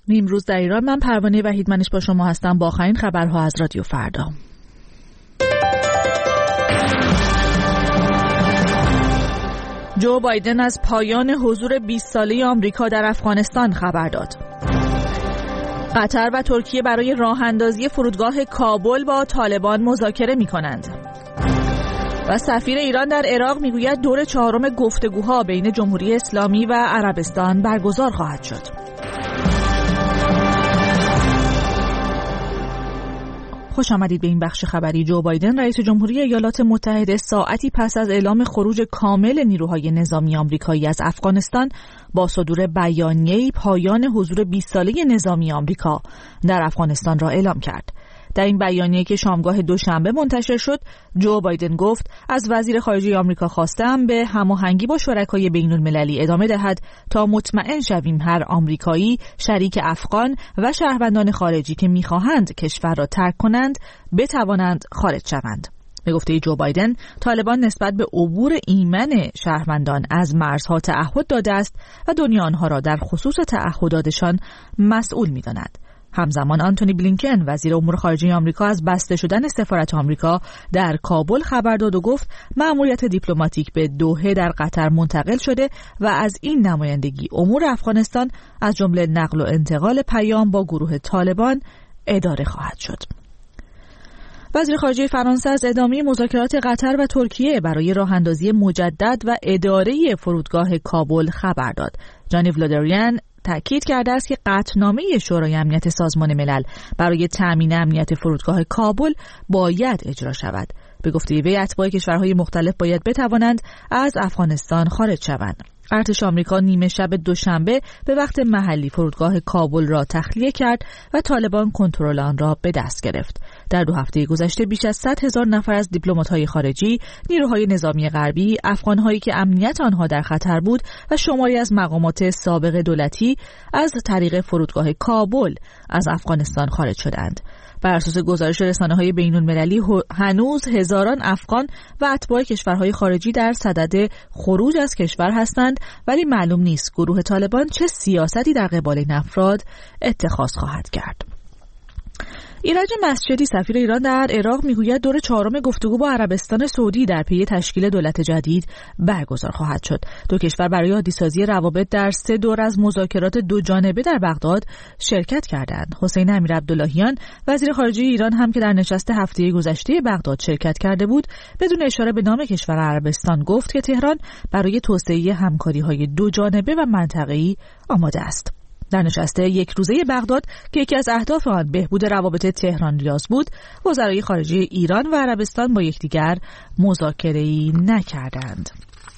نیمروز در ایران. من پروانه وحیدمنش با شما هستم با آخرین خبرها از رادیو فردا. جو بایدن از پایان حضور 20 ساله آمریکا در افغانستان خبر داد. قطر و ترکیه برای راه اندازی فرودگاه کابل با طالبان مذاکره می‌کنند. و سفیر ایران در عراق میگوید دور 4 گفتگوها بین جمهوری اسلامی و عربستان برگزار خواهد شد. خوش آمدید به این بخش خبری. جو بایدن رئیس جمهوری ایالات متحده ساعتی پس از اعلام خروج کامل نیروهای نظامی آمریکایی از افغانستان با صدور بیانیه‌ای پایان حضور 20 ساله نظامی آمریکا در افغانستان را اعلام کرد. در این بیانیه که شامگاه دوشنبه منتشر شد، جو بایدن گفت از وزیر خارجه آمریکا خواستم به هماهنگی با شرکای بین‌المللی ادامه دهد تا مطمئن شویم هر آمریکایی، شریک افغان و شهروندان خارجی که می‌خواهند کشور را ترک کنند بتوانند خارج شوند. به گفته جو بایدن، طالبان نسبت به عبور ایمن شهروندان از مرزها تعهد داده است و دنیا آنها را در خصوص تعهداتشان مسئول می‌داند. همزمان آنتونی بلینکن وزیر امور خارجه آمریکا از بسته شدن سفارت آمریکا در کابل خبر داد و گفت مأموریت دیپلماتیک به دوحه در قطر منتقل شده و از این نمایندگی امور افغانستان از جمله نقل و انتقال پیام با گروه طالبان اداره خواهد شد. وزیر خارجه فرانسه از ادامه مذاکرات قطر و ترکیه برای راه اندازی مجدد و اداره فرودگاه کابل خبر داد. جانی ولودریان تأکید کرده است که قطعنامه شورای امنیت سازمان ملل برای تأمین امنیت فرودگاه کابل باید اجرا شود. به گفته وی اتباع کشورهای مختلف باید بتوانند از افغانستان خارج شوند. ارتش آمریکا نیمه شب دوشنبه به وقت محلی فرودگاه کابل را تخلیه کرد و طالبان کنترل آن را به دست گرفت. در 2 هفته گذشته بیش از 100,000 نفر از دیپلمات‌های خارجی، نیروهای نظامی غربی، افغان‌هایی که امنیت آنها در خطر بود و شماری از مقامات سابق دولتی از طریق فرودگاه کابل از افغانستان خارج شدند. بر اساس گزارش رسانه‌های بین‌المللی هنوز هزاران افغان و اتباع کشورهای خارجی در صدد خروج از کشور هستند، ولی معلوم نیست گروه طالبان چه سیاستی در قبال این افراد اتخاذ خواهد کرد. ایرج مسجدی سفیر ایران در عراق میگوید دور 4 گفتگو با عربستان سعودی در پی تشکیل دولت جدید برگزار خواهد شد. دو کشور برای عادی‌سازی روابط در 3 دور از مذاکرات 2 جانبه در بغداد شرکت کردند. حسین امیرعبداللهیان وزیر خارجه ایران هم که در نشست هفته گذشته بغداد شرکت کرده بود، بدون اشاره به نام کشور عربستان گفت که تهران برای توسعه همکاری‌های 2 جانبه و منطقه‌ای آماده است. در نشست 1 روزه بغداد که یکی از اهداف آن بهبود روابط تهران ریاض بود، وزرای خارجه ایران و عربستان با یکدیگر مذاکره‌ای نکردند.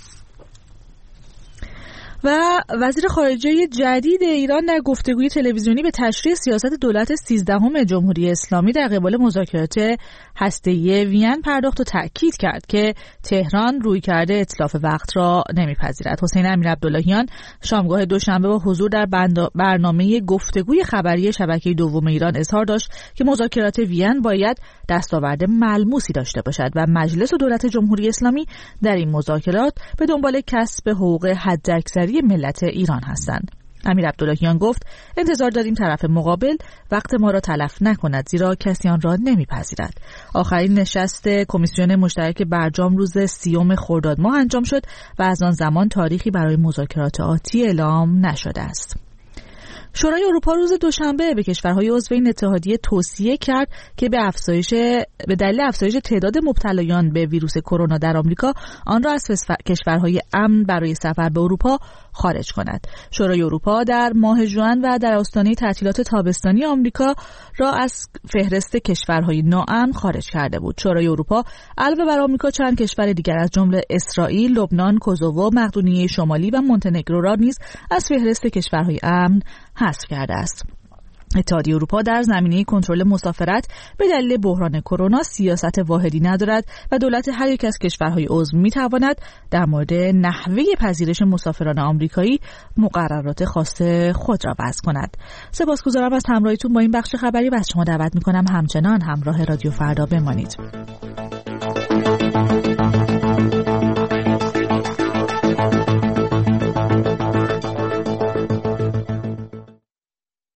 و وزیر خارجه جدید ایران در گفتگوی تلویزیونی به تشریح سیاست دولت 13 جمهوری اسلامی در قبال مذاکرات هسته‌ای وین پرداخت و تأکید کرد که تهران رویکرد اتلاف وقت را نمیپذیرد. حسین امیرعبداللهیان شامگاه دوشنبه با حضور در برنامه گفتگوی خبری شبکه دوم ایران اظهار داشت که مذاکرات وین باید دستاورد ملموسی داشته باشد و مجلس و دولت جمهوری اسلامی در این مذاکرات به دنبال کسب حقوق حداکثری ملت ایران هستند. امیرعبداللهیان گفت انتظار داریم طرف مقابل وقت ما را تلف نکند، زیرا کسی آن را نمیپذیرد. آخرین نشست کمیسیون مشترک برجام روز 30 خرداد ماه انجام شد و از آن زمان تاریخی برای مذاکرات آتی اعلام نشده است. شورای اروپا روز دوشنبه به کشورهای عضو این اتحادیه توصیه کرد که به دلیل افزایش تعداد مبتلایان به ویروس کرونا در آمریکا آن را از کشورهای امن برای سفر به اروپا خارج کند. شورای اروپا در ماه ژوئن و در آستانه تعطیلات تابستانی آمریکا را از فهرست کشورهای ناامن خارج کرده بود. شورای اروپا علاوه بر آمریکا چند کشور دیگر از جمله اسرائیل، لبنان، کوزوو، مقدونیه شمالی و مونتنگرو را نیز از فهرست کشورهای امن حذف کرده است. اتحادیه اروپا در زمینه کنترل مسافرت به دلیل بحران کرونا سیاست واحدی ندارد و دولت هر یک از کشورهای عضو می‌تواند در مورد نحوه پذیرش مسافران آمریکایی مقررات خاص خود را وضع کند. سپاسگزارم از همراهیتون با این بخش خبری و از شما دعوت می‌کنم همچنان همراه رادیو فردا بمانید.